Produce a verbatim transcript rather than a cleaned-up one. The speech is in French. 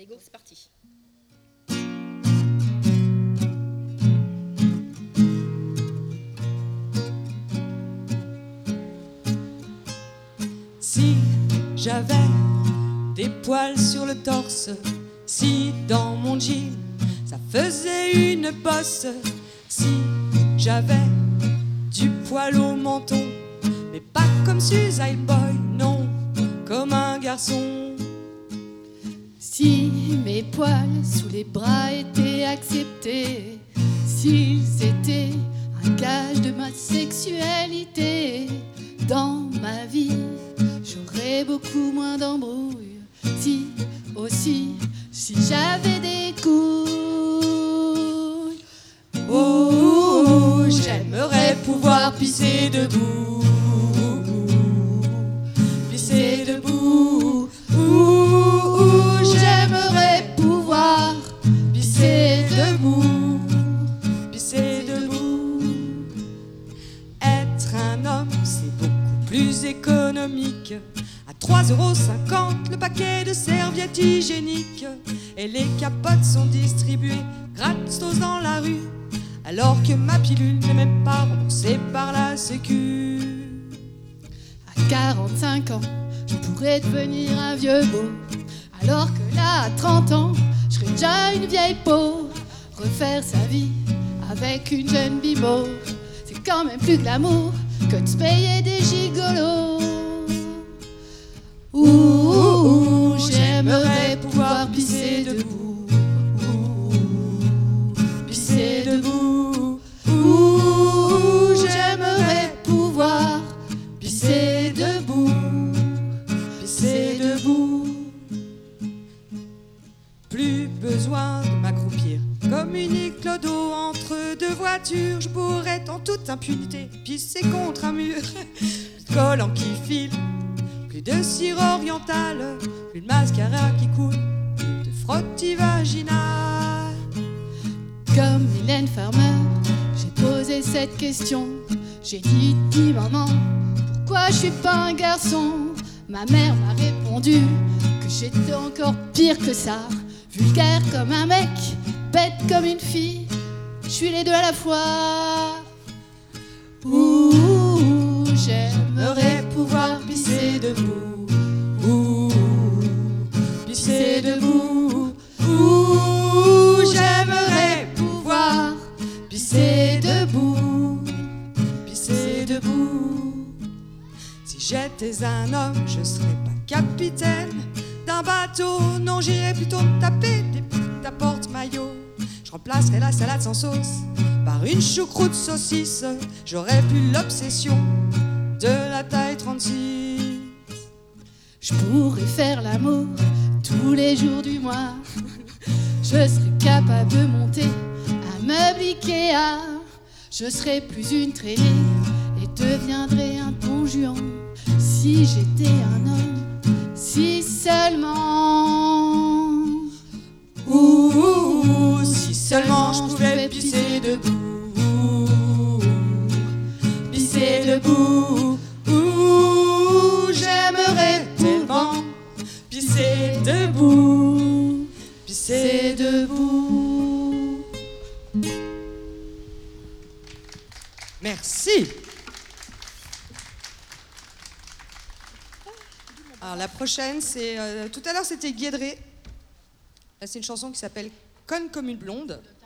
Allez, go, c'est parti. Si j'avais des poils sur le torse, si dans mon jean ça faisait une bosse, si j'avais du poil au menton, mais pas comme Suicide Boy, non, comme un garçon. Si mes poils sous les bras étaient acceptés, s'ils étaient un gage de ma sexualité, dans ma vie, j'aurais beaucoup moins d'embrouilles. Si, aussi, si j'avais des couilles. Oh, j'aimerais pouvoir pisser debout, pisser debout. Ouh, j'aimerais pouvoir pisser debout, pisser debout. Être un homme, c'est beaucoup plus économique. À trois euros cinquante le paquet de serviettes hygiéniques. Et les capotes sont distribuées gratos dans la rue, alors que ma pilule n'est même pas remboursée par la sécu. À quarante-cinq ans, je pourrais devenir un vieux beau, alors que là, à trente ans, je serais déjà une vieille peau. Refaire sa vie avec une jeune bimbo, c'est quand même plus glamour que de se payer des gigolos. Ouh, ouh, ouh, j'aimerais pouvoir pisser debout, pisser debout. Ouh, ouh, j'aimerais pouvoir pisser debout, pisser debout. Plus besoin de m'accroupir comme une clodo entre deux voitures. Je pourrais en toute impunité pisser contre un mur. Plus de collant qui file, plus de cire orientale, plus de mascara qui coule, plus de frottis vaginal. Comme Mylène Farmer, j'ai posé cette question. J'ai dit, dis maman, pourquoi je suis pas un garçon? Ma mère m'a répondu que j'étais encore pire que ça. Vulgaire comme un mec, bête comme une fille, je suis les deux à la fois. Ouh, j'aimerais pouvoir pisser debout, ouh, pisser debout. Ouh, j'aimerais pouvoir pisser debout, pisser debout. Si j'étais un homme, je serais pas capitaine d'un bateau. Non, j'irais plutôt me taper des putes à porte-maillot. Je remplacerais la salade sans sauce par une choucroute saucisse. J'aurais plus l'obsession de la taille trente-six. Je pourrais faire l'amour tous les jours du mois. Je serais capable de monter un meuble Ikea. Je serais plus une traînée et deviendrais un Don Juan. Si j'étais un homme, si seulement. Ouh, ouh, ouh, si seulement je pouvais pisser debout, pisser debout. Ouh, j'aimerais tellement pisser debout, pisser debout. Merci. Alors la prochaine, c'est euh, tout à l'heure c'était Guédré. Là, c'est une chanson qui s'appelle Conne comme une blonde.